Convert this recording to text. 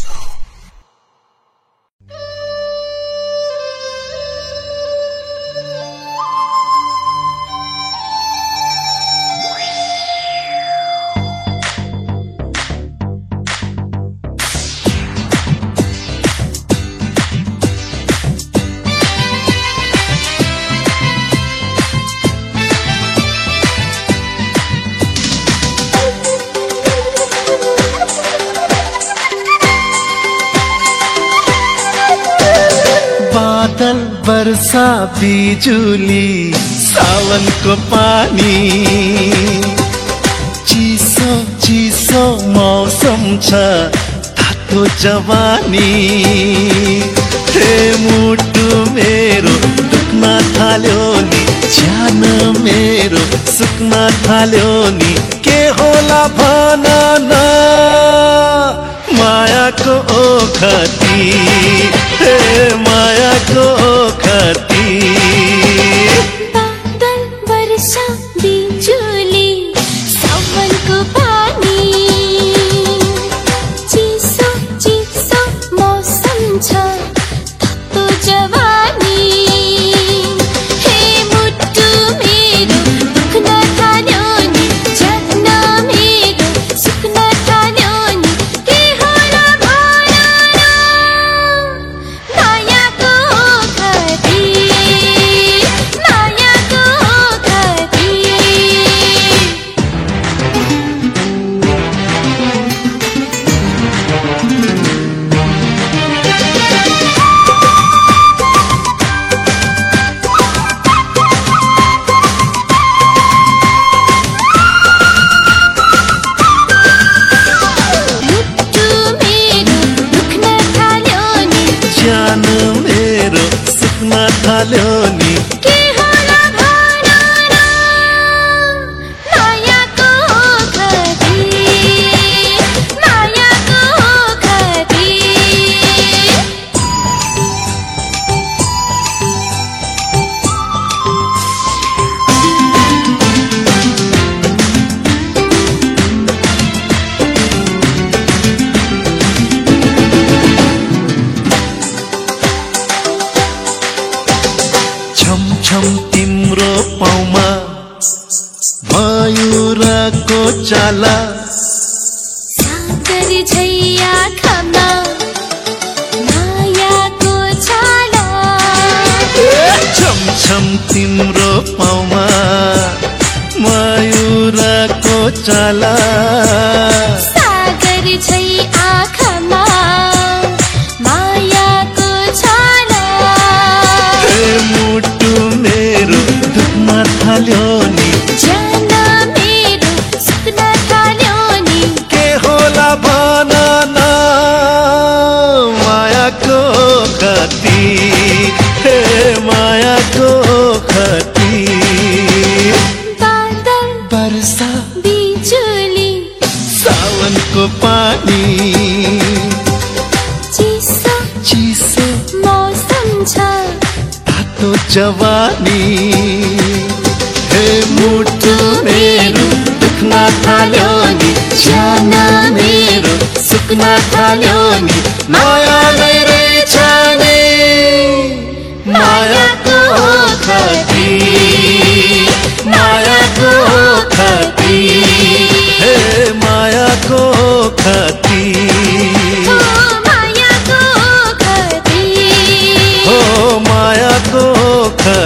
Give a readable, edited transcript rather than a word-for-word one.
बादल वर्षा बिजुली सावनको पानी चिसो चिसो मौसम छ तातो जवानी हे मुटु मेरो दुख्न थाल्यो नि ज्यान मेरो सुक्न थाल्यो नि के होला भन न मायाको ओखती हे मायाको ओखती बादल वर्षा बिजुली सावनको पानी चिसो चिसो मौसम छ तातो जवानी हे मुटु मेरो दुख्न थाल्यो नि ज्यान मेरो सुक्न थाल्यो नि के होला भन न मायाको ओखती मायाको ओखती मुटु मेरो दुख्न थाल्यो नि ज्यान मेरो सुक्न थाल्यो नि के होला भन न मायाको ओखती मायाको ओखती छम छम तिम्रो पाउमा मयूरको चाला सागर झैया खामा मायाको छाला छम छम तिम्रो पाउमा मयूरको चाला सागर झै आँखामा मायाको छाला हे मुटु मेरो दुख्न थाल्यो नि ज्यान मेरो सुक्न थाल्यो नि के होला भन न मायाको ओखती हे मायाको ओखती बादल वर्षा बिजुली सावनको पानी चिसो चिसो मौसम छ तातो जवानी हे मुटु मेरो दुख्न थाल्यो नि ज्यान मेरो सुक्न थाल्यो नि माया नै रहेछ नि मायाको ओखती मायाको ओखती हे मायाको ओखती हो मायाको ओखती हो मायाको ओखती